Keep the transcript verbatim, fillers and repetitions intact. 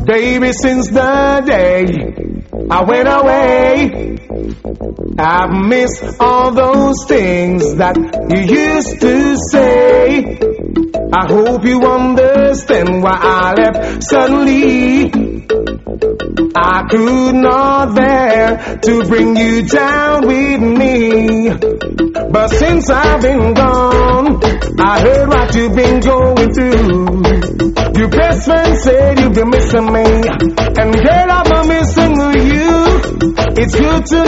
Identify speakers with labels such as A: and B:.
A: Baby, since the day I went away, I've missed all those things that you used to say. I hope you understand why I left suddenly. I could not bear to bring you down with me. But since I've been gone, I heard what you've been going through. Your best friend said you've been missing me, and girl, I've been missing you. It's good to